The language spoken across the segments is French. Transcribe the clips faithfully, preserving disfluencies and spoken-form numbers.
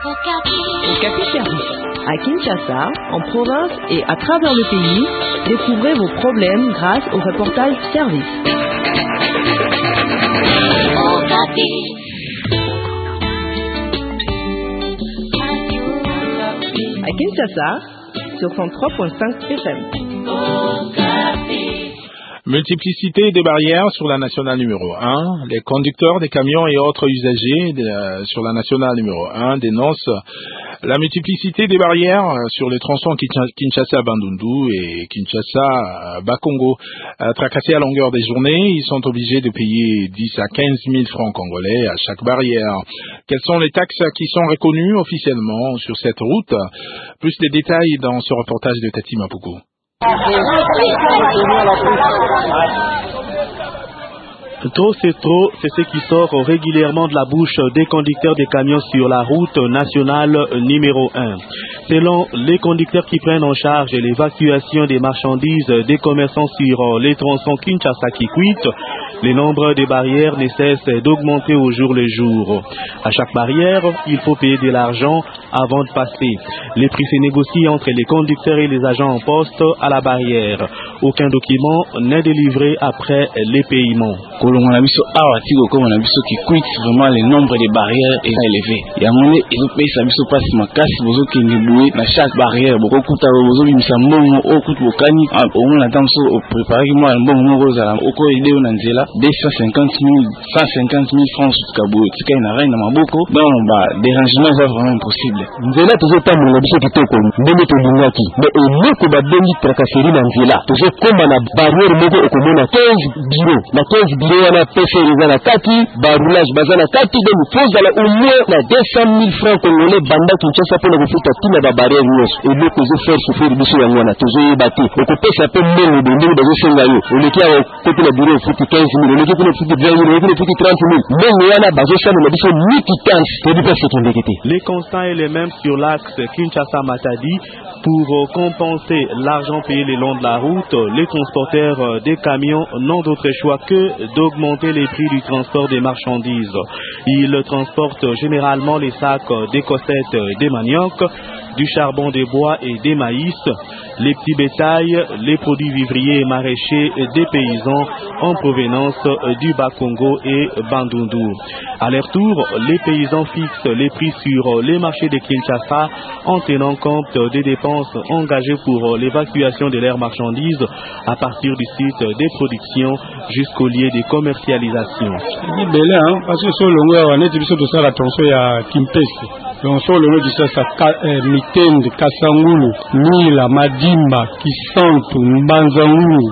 Okapi Service. À Kinshasa, en province et à travers le pays, découvrez vos problèmes grâce au reportage Service. À Kinshasa, sur cent trois virgule cinq F M. Multiplicité des barrières sur la nationale numéro un. Les conducteurs des camions et autres usagers de, euh, sur la nationale numéro un dénoncent la multiplicité des barrières sur les tronçons Kinshasa-Bandundu et Kinshasa-Bakongo. Euh, tracassés à longueur des journées, ils sont obligés de payer dix à quinze mille francs congolais à chaque barrière. Quelles sont les taxes qui sont reconnues officiellement sur cette route? Plus de détails dans ce reportage de Tati Mapuko. Trop c'est trop, c'est ce qui sort régulièrement de la bouche des conducteurs des camions sur la route nationale numéro un. Selon les conducteurs qui prennent en charge l'évacuation des marchandises des commerçants sur les tronçons Kinshasa-Kikwit, le nombre de barrières ne cesse d'augmenter au jour le jour. À chaque barrière, il faut payer de l'argent avant de passer. Les prix se négocient entre les conducteurs et les agents en poste à la barrière. Aucun document n'est délivré après les paiements. Vraiment, le nombre de barrières est élevé. Il y a mon pays, ça se passe ma casse, vous qui n'ébouez, à chaque barrière, beaucoup de temps, vous avez mis ça, mon au coup de bocani, au moins la dame, au préparé, moi, un bon mot, au cours de l'Anzela, deux cent cinquante mille, cent cinquante mille francs jusqu'à bout, ce qu'il y a une reine dans ma boucle, donc, bah, dérangement va vraiment impossible. Nzela, toujours pas mon habitude qui est comme, de mettre le naki, mais au lieu que ma demi tracasserie Nzela, toujours comme la barrière, mogo, au commun, à quinze bureaux, la quinze bureaux, on a pêché les anakati, baroulage, bazanakati, donc, il faut aller au moins, la deux cent mille francs congolais, banda, qui tient ça pour le refouler à tout la barrière, et le que je fais souffrir de ce yangoana, toujours battu, au côté, ça peut même le donner dans le scénario, au lieu qu'il y a côté le bureau, il faut que quinze mille, au lieu qu'il faut que vingt mille, au lieu qu'il faut que trente mille, mais il y en a, basé sur le mission, ni qui tente, pour dire ce qu'on est. Les constats et les mêmes sur l'axe Kinshasa-Matadi. Pour compenser l'argent payé le long de la route, les transporteurs des camions n'ont d'autre choix que d'augmenter les prix du transport des marchandises. Ils transportent généralement les sacs des cossettes et des maniocs, du charbon des bois et des maïs, les petits bétails, les produits vivriers et maraîchers des paysans en provenance du Bas-Congo et Bandundu. À leur tour, les paysans fixent les prix sur les marchés de Kinshasa en tenant compte des dépenses engagées pour l'évacuation de leurs marchandises à partir du site de production jusqu'au lieu de commercialisation. Parce que sur le on est de ça la tronçon ya Kimpesi. Donc sur le de ça ça Mitende Kasangulu, Mila Madimba, Kisantu, Mbanzangulu,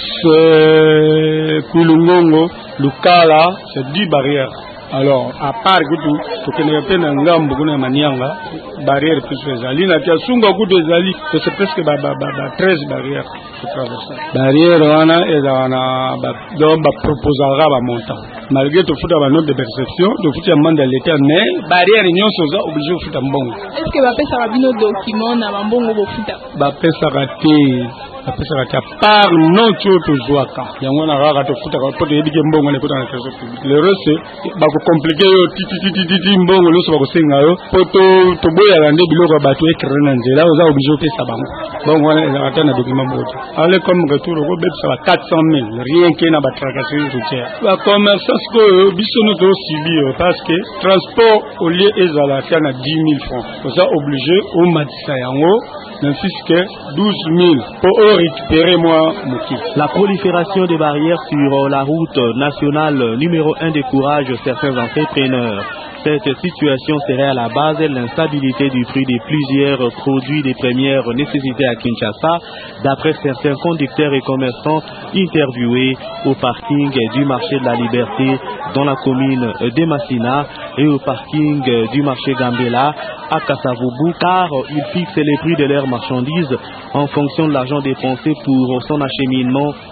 c'est Kulungongo, Lukala, c'est dix barrières. Alors, à part que tout, tu connais pas un gamme, beaucoup de manianga, barrières plus les ali, n'a qu'à sunga coup des ali, c'est presque treize barrières qui traversent. Barrières, on a, et on a, donc, proposera la montant. Malgré tout, il y a un nombre de perceptions, il faut un mandat de l'État, mais barrières, ils sont obligés de faire un bon. Est-ce que va faire un document, un bon ou un va faire ça rater. Après ça, il y a par non tout jouaka. Il y a un rare de foot à côté de Mbongo et de la trésor public. Le reste, c'est compliqué. Titi titi titi Mbongo, le soir au Sengayo. Poto, Tobo, il y a un début de bateau et Crénanze. Là, on a obligé de faire ça. Bon, on a atteint un document. Allez, comme retour au Robert, ça va quatre cent mille. Rien qu'il n'a pas tracassé routière. La commerçance, que Bissono doit subir parce que transport au lieu est à la canne à dix mille francs. On a obligé au Matissayango, même si c'est douze mille. Pour récupérez-moi mon kit. La prolifération des barrières sur la route nationale numéro un décourage certains entrepreneurs. Cette situation serait à la base de l'instabilité du prix de plusieurs produits de première nécessité à Kinshasa, d'après certains conducteurs et commerçants interviewés au parking du marché de la Liberté dans la commune de Massina et au parking du marché Gambela à Kasavubu, car ils fixent les prix de leurs marchandises en fonction de l'argent dépensé pour son acheminement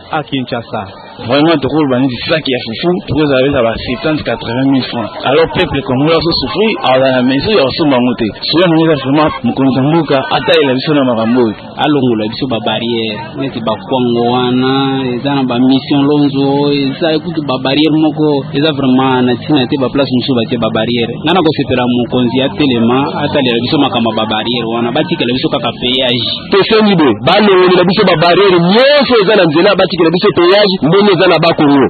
à Kinshasa. Vraiment, de quoi c'est ça qui a fou, vous avez à soixante à quatre-vingt mille francs. Alors, peuple congolais a souffert, à la maison, il y a aussi mamoté. Soit nous avons vraiment, nous connaissons Mouka, Ataï, la mission de Marambo. Alors, la mission de barrière, mais c'est pas Kwangoana, ils ont une mission lonzo, ils ont écouté la barrière, ils ont vraiment, ils ont place où ils ont barrière. Nous avons fait mon conseil à Téléma, Ataï, la mission de barrière, on a bâti que la mission de péage. Tese Nibe, Balo, la mission de barrière, mieux faisant la Nzela, bâti que la mission de péage, nous allons là-bas Congo.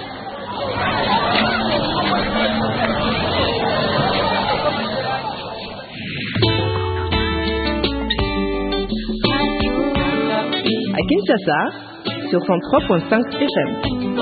À Kinshasa, sur cent trois virgule cinq F M.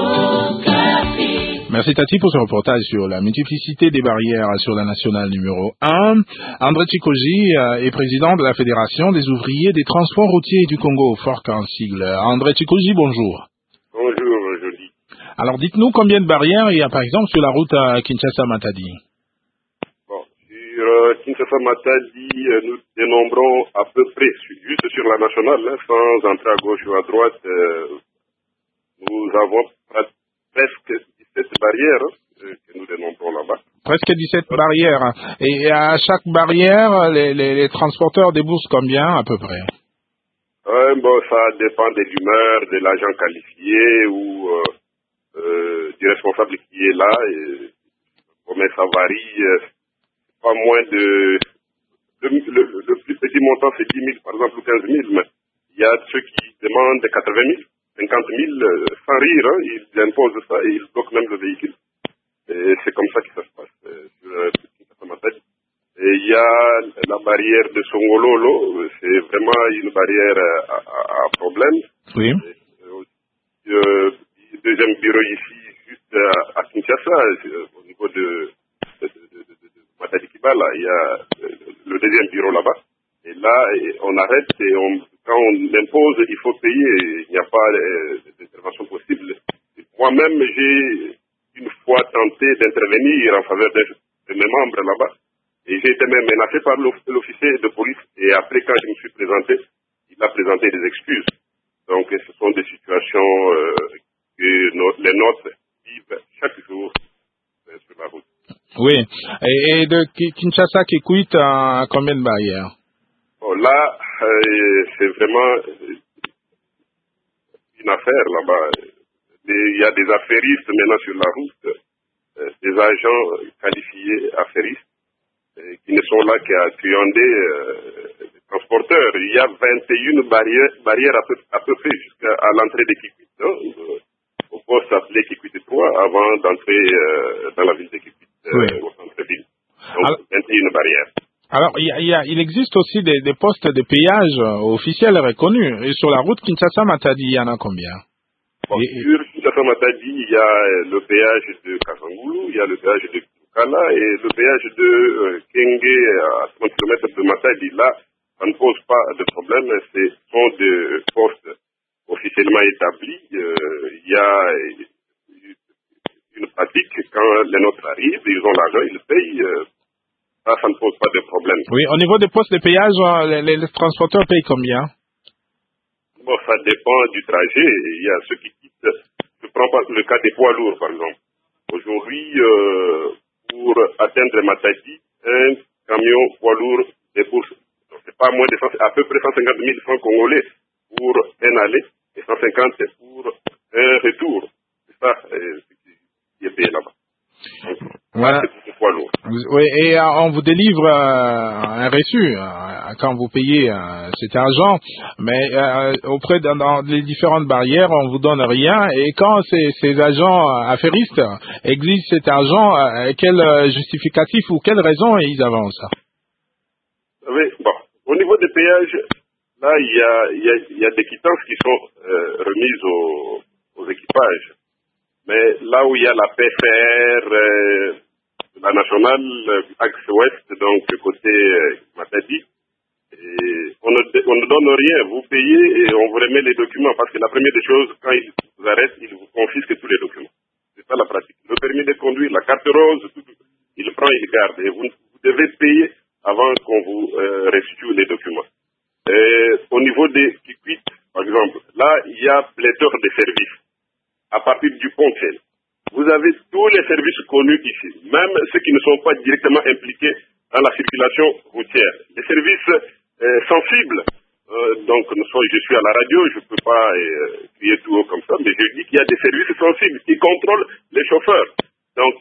Merci Tati pour ce reportage sur la multiplicité des barrières sur la nationale numéro un. André Chikoji est président de la Fédération des ouvriers des transports routiers du Congo, F O R C en sigle. André Chikoji, bonjour. Bonjour, Joli. Alors dites-nous combien de barrières il y a par exemple sur la route à Kinshasa-Matadi. Bon, sur euh, Kinshasa-Matadi, euh, nous dénombrons à peu près, juste sur la nationale, hein, sans entrer à gauche ou à droite, euh, nous avons presque dix-sept barrières euh, que nous dénombrons là-bas. Presque dix-sept barrières. Et à chaque barrière, les, les, les transporteurs déboursent combien à peu près? euh, Bon, ça dépend de l'humeur de l'agent qualifié ou euh, euh, du responsable qui est là. Et, mais ça varie, euh, pas moins de... Le, le, le plus petit montant, c'est dix mille, par exemple, ou quinze mille, mais il y a ceux qui demandent quatre-vingt mille. cinquante mille, euh, sans rire, hein, ils imposent ça et ils bloquent même le véhicule. Et c'est comme ça que ça se passe. Euh, sur, euh, et il y a la barrière de Songololo, c'est vraiment une barrière à, à, à problème. Oui. Et, euh, deuxième bureau ici, juste à, à Kinshasa, euh, au niveau de, de, de, de, de, de Matadi Kibala, il y a euh, le deuxième bureau là-bas. Et là, on arrête et on, quand on impose, il faut payer. Il n'y a pas euh, d'intervention possible. Moi-même, j'ai une fois tenté d'intervenir en faveur de, de mes membres là-bas. Et j'ai été même menacé par l'officier de police. Et après, quand je me suis présenté, il a présenté des excuses. Donc, ce sont des situations euh, que nos, les nôtres vivent chaque jour euh, sur la route. Oui. Et, et de Kinshasa qui quitte à combien de barrières? Bon, là, euh, c'est vraiment une affaire là-bas. Il y a des affairistes maintenant sur la route, euh, des agents qualifiés affairistes euh, qui ne sont là qu'à truander euh, les transporteurs. Il y a vingt et une barrières, barrières à, peu, à peu près jusqu'à l'entrée de Kikwit, hein, au poste appelé Kikwit trois, avant d'entrer euh, dans la ville de Kikwit, euh, oui. Au centre-ville. Donc, alors, vingt et une barrières. Alors, il, y a, il, y a, il existe aussi des, des postes de péage officiels reconnus. Et sur la route Kinshasa-Matadi, il y en a combien? Bon, et, sur Kinshasa-Matadi, il y a le péage de Kasangoulou, il y a le péage de Kala et le péage de euh, Kenge à trente kilomètres de Matadi. Là, ça ne pose pas de problème. Ce sont des postes officiellement établis. Euh, il y a une pratique. Quand les nôtres arrivent, ils ont l'argent, ils payent. Euh, Ça, ça ne pose pas de problème. Oui, au niveau des postes de péage, les, les, les transporteurs payent combien? Bon, ça dépend du trajet. Il y a ceux qui quittent. Je prends pas le cas des poids lourds, par exemple. Aujourd'hui, euh, pour atteindre Matadi, un camion poids lourd débourse. C'est pas moins de cent, à peu près cent cinquante mille francs congolais pour un aller et cent cinquante pour un retour. C'est ça euh, qui est payé là-bas. Donc, voilà. C'est poids lourd. Oui, et euh, on vous délivre euh, un reçu euh, quand vous payez euh, cet argent, mais euh, auprès de dans les différentes barrières, on vous donne rien. Et quand ces, ces agents affairistes exigent cet argent, euh, quel justificatif ou quelle raison ils avancent? Oui, bon. Au niveau des péages, là, il y a, il y a, il y a des quittances qui sont euh, remises aux, aux équipages. Mais là où il y a la P F R, euh, la nationale, euh, axe ouest, donc côté euh, Matadi, et on, ne, on ne donne rien. Vous payez et on vous remet les documents. Parce que la première des choses, quand ils vous arrêtent, ils vous confisquent tous les documents. C'est ça la pratique. Le permis de conduire, la carte rose, tout, tout, il prend, il garde. Et vous, vous devez payer avant qu'on vous euh, restitue les documents. Et au niveau des Kikwit, par exemple, là, il y a pléthore de services. À partir du ponctuel, vous avez tous les services connus ici, même ceux qui ne sont pas directement impliqués dans la circulation routière. Les services euh, sensibles, euh, donc nous sommes, je suis à la radio, je ne peux pas euh, crier tout haut comme ça, mais je dis qu'il y a des services sensibles qui contrôlent les chauffeurs. Donc,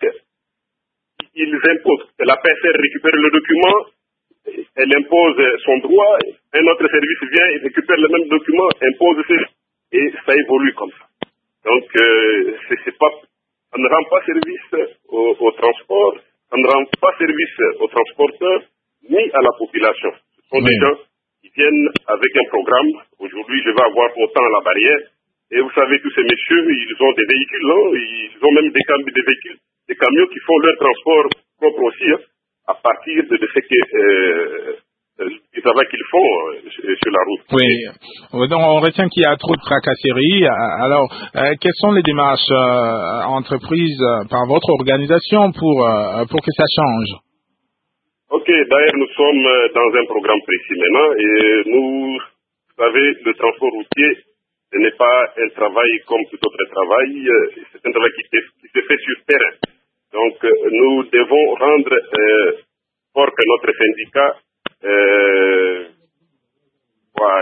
ils imposent que la P S R récupère le document, elle impose son droit, un autre service vient, il récupère le même document, impose ses... et ça évolue comme ça. Donc, euh, c'est, c'est pas, ça ne rend pas service au, au transport, ça ne rend pas service aux transporteurs ni à la population. Ce sont oui. des gens qui viennent avec un programme. Aujourd'hui, je vais avoir autant la barrière. Et vous savez, tous ces messieurs, ils ont des véhicules, non? Ils ont même des, cam- des véhicules, des camions qui font leur transport propre aussi, hein, à partir de, de ce que, euh, du travail qu'ils font euh, sur la route. Oui, donc on retient qu'il y a trop de tracasseries. Alors, euh, quelles sont les démarches euh, entreprises par votre organisation pour, euh, pour que ça change? Ok, d'ailleurs, nous sommes dans un programme précis maintenant et nous, vous savez, le transport routier, ce n'est pas un travail comme tout autre travail, c'est un travail qui, qui se fait sur terrain. Donc, nous devons rendre euh, fort que notre syndicat euh, soit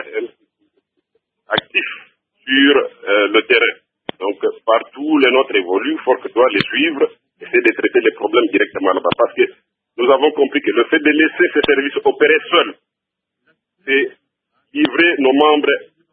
actif sur euh, le terrain. Donc, partout les nôtres évoluent, fort que doit les suivre, essayer de traiter les problèmes directement là-bas. Parce que nous avons compris que le fait de laisser ces services opérer seuls, c'est livrer nos membres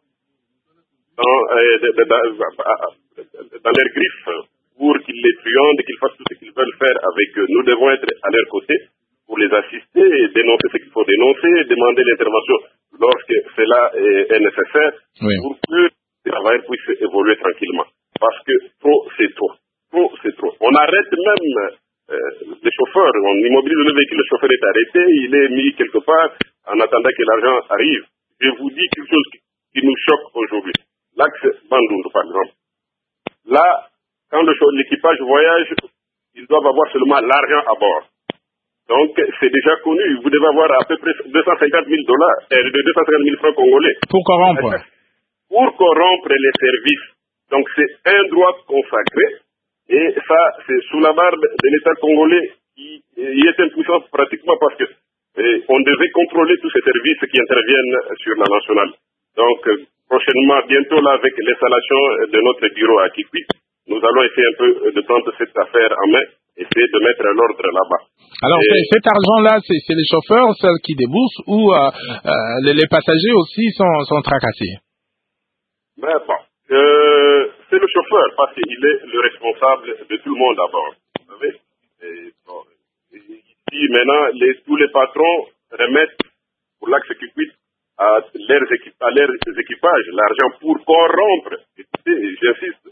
dans, euh, de, de, de, dans leurs griffes pour qu'ils les truandent et qu'ils fassent tout ce qu'ils veulent faire avec eux. Nous devons être à leur côté pour les assister et dénoncer ce qu'il faut dénoncer, demander l'intervention lorsque cela est, est nécessaire oui. pour que les travailleurs puissent évoluer tranquillement. Parce que trop, c'est trop. Trop, c'est trop. On arrête même euh, les chauffeurs, on immobilise le véhicule, le chauffeur est arrêté, il est mis quelque part en attendant que l'argent arrive. Je vous dis quelque chose qui, qui nous choque aujourd'hui. L'axe Bandundu, par exemple. Là, quand le, l'équipage voyage, ils doivent avoir seulement l'argent à bord. Donc, c'est déjà connu. Vous devez avoir à peu près deux cent cinquante mille dollars, euh, deux cent cinquante mille francs congolais. Pour corrompre. Pour corrompre les services. Donc, c'est un droit consacré. Et ça, c'est sous la barbe de l'État congolais qui y est impuissant pratiquement parce que eh, on devait contrôler tous ces services qui interviennent sur la nationale. Donc, euh, prochainement, bientôt là, avec l'installation de notre bureau à Kikwit, nous allons essayer un peu de prendre cette affaire en main, essayer de mettre l'ordre là-bas. Alors, et cet argent-là, c'est, c'est les chauffeurs, ceux qui déboursent, ou euh, euh, les, les passagers aussi sont, sont tracassés? Ben bon, euh, c'est le chauffeur, parce qu'il est le responsable de tout le monde d'abord. Vous savez, et, bon, ici, maintenant, les, tous les patrons remettent pour l'axe Kikwit à leurs, équip, à leurs équipages l'argent pour corrompre, écoutez, j'insiste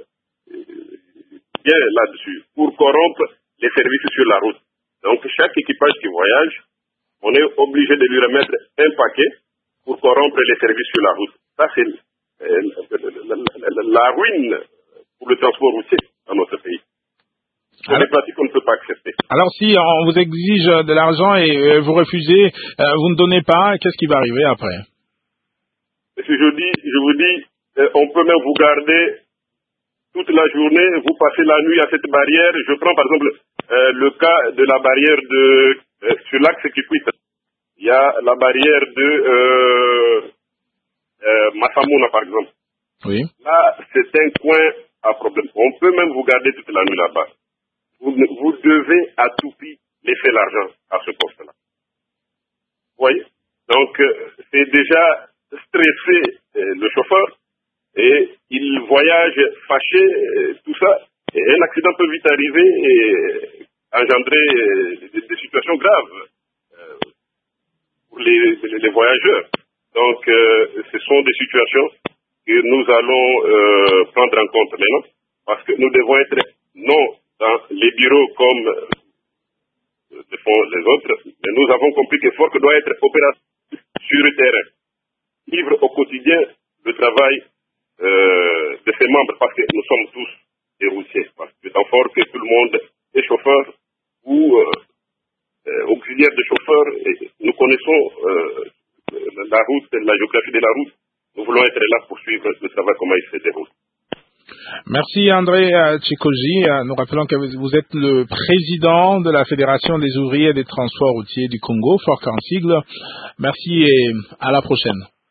bien là-dessus, pour corrompre les services sur la route. Donc, chaque équipage qui voyage, on est obligé de lui remettre un paquet pour corrompre les services sur la route. Ça, c'est euh, la, la, la ruine pour le transport routier dans notre pays. C'est des pratiques qu'on ne peut pas accepter. Alors, si on vous exige de l'argent et euh, vous refusez, euh, vous ne donnez pas, qu'est-ce qui va arriver après? Monsieur, je, dis, je vous dis, euh, on peut même vous garder toute la journée, vous passez la nuit à cette barrière. Je prends par exemple euh, le cas de la barrière de euh, sur l'axe Kikwit. Il y a la barrière de euh, euh, Massamouna par exemple. Oui. Là, c'est un coin à problème. On peut même vous garder toute la nuit là-bas. Vous, vous devez à tout prix laisser l'argent à ce poste-là. Vous voyez? Donc, euh, c'est déjà stressé euh, le chauffeur. Et il voyage fâché, euh, tout ça. Et un accident peut vite arriver et engendrer euh, des, des situations graves euh, pour les, les, les voyageurs. Donc, euh, ce sont des situations que nous allons euh, prendre en compte maintenant, parce que nous devons être non dans les bureaux comme euh, le font les autres, mais nous avons compris que Fork doit être opératif sur le terrain, vivre au quotidien le travail Euh, de ses membres, parce que nous sommes tous des routiers, parce que dans Fork, tout le monde est chauffeur ou euh, euh, auxiliaire de chauffeur, et nous connaissons euh, la route, la géographie de la route, nous voulons être là pour suivre, pour savoir comment il se déroule. Merci André Tchikoji. Nous rappelons que vous êtes le président de la Fédération des ouvriers des transports routiers du Congo, fort qu'en sigle. Merci et à la prochaine.